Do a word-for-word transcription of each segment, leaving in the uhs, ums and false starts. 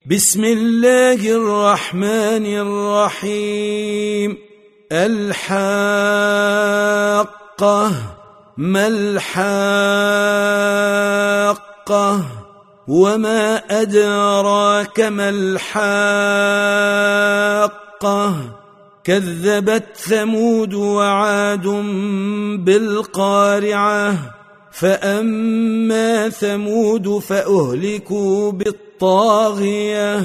بسم الله الرحمن الرحيم. الحاقة. ما الحاقة؟ وما أدراك ما الحاقة؟ كذبت ثمود وعاد بالقارعة. فأما ثمود فأهلكوا بالطاغية،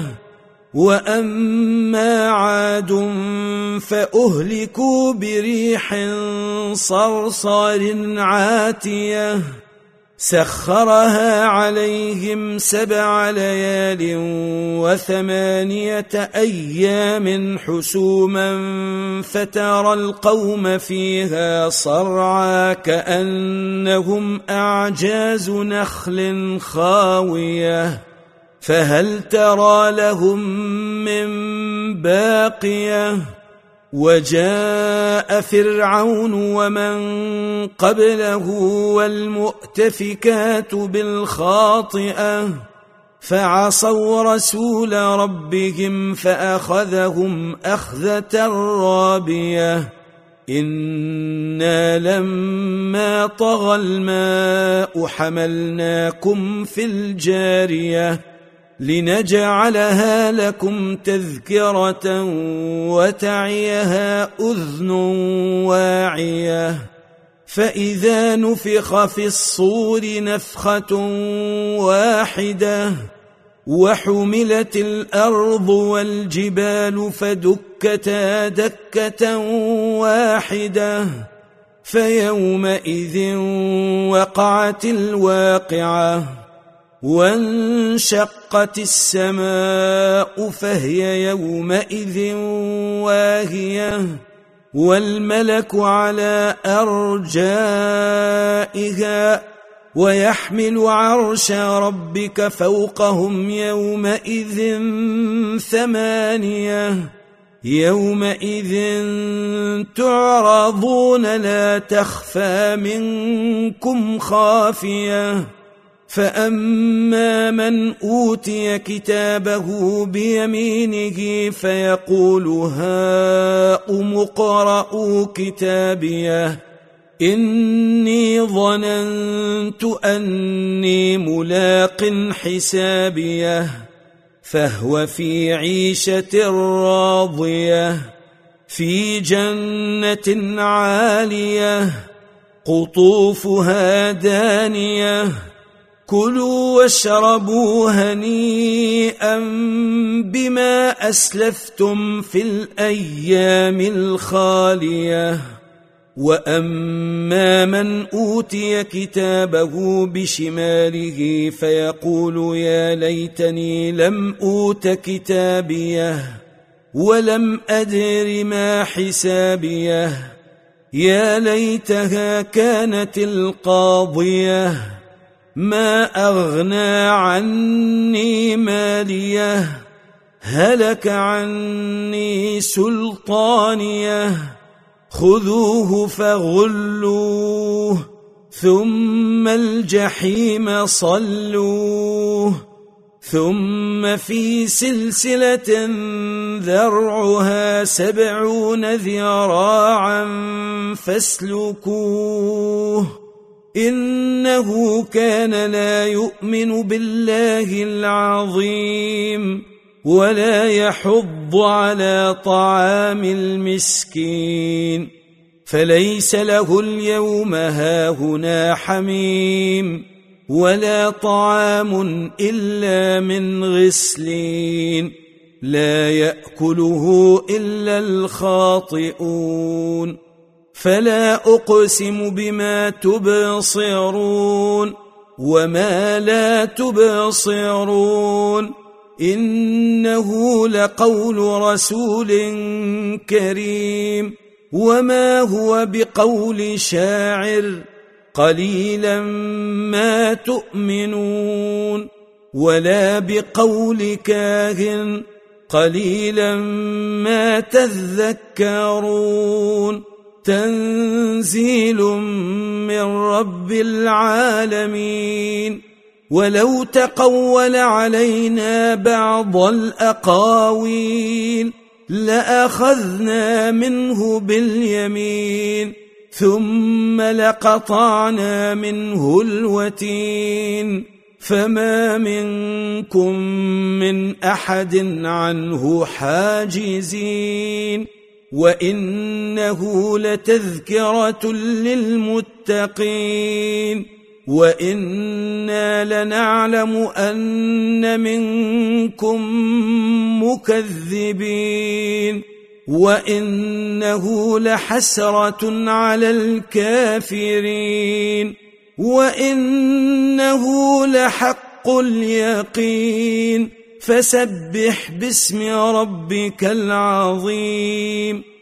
وأما عاد فأهلكوا بريح صرصر عاتية سخرها عليهم سبع ليال وثمانية أيام حسوما فترى القوم فيها صرعى كأنهم أعجاز نخل خاوية فهل ترى لهم من باقية. وجاء فرعون ومن قبله والمؤتفكات بالخاطئة فعصوا رسول ربهم فأخذهم أخذة رابية. إنا لما طغى الماء حملناكم في الجارية لنجعلها لكم تذكرة وتعيها أذن واعية. فإذا نفخ في الصور نفخة واحدة وحملت الأرض والجبال فدكتا دكة واحدة فيومئذ وقعت الواقعة وانشقت السماء فهي يومئذ واهية والملك على أرجائها ويحمل عرش ربك فوقهم يومئذ ثمانية. يومئذ تعرضون لا تخفى منكم خافية. فأما من أوتي كتابه بيمينه فيقول هاؤم اقرءوا كتابيه إني ظننت أني ملاق حسابيه فهو في عيشة راضية في جنة عالية قطوفها دانية كلوا واشربوا هنيئا بما أسلفتم في الأيام الخالية. وأما من أوتي كتابه بشماله فيقول يا ليتني لم أوت كتابيه ولم أدر ما حسابيه يا ليتها كانت القاضية ما أغنى عني ماليه هلك عني سلطانيه خذوه فغلوه ثم الجحيم صلوه ثم في سلسلة ذرعها سبعون ذراعا فاسلكوه إنه كان لا يؤمن بالله العظيم ولا يحض على طعام المسكين فليس له اليوم هاهنا حميم ولا طعام إلا من غسلين لا يأكله إلا الخاطئون. فلا أقسم بما تبصرون وما لا تبصرون إنه لقول رسول كريم وما هو بقول شاعر قليلا ما تؤمنون ولا بقول كاهن قليلا ما تذكرون تنزيل من رب العالمين ولو تقول علينا بعض الأقاويل لأخذنا منه باليمين ثم لقطعنا منه الوتين فما منكم من أحد عنه حاجزين وإنه لتذكرة للمتقين وإنا لنعلم أن منكم مكذبين وإنه لحسرة على الكافرين وإنه لحق اليقين فسبح باسم ربك العظيم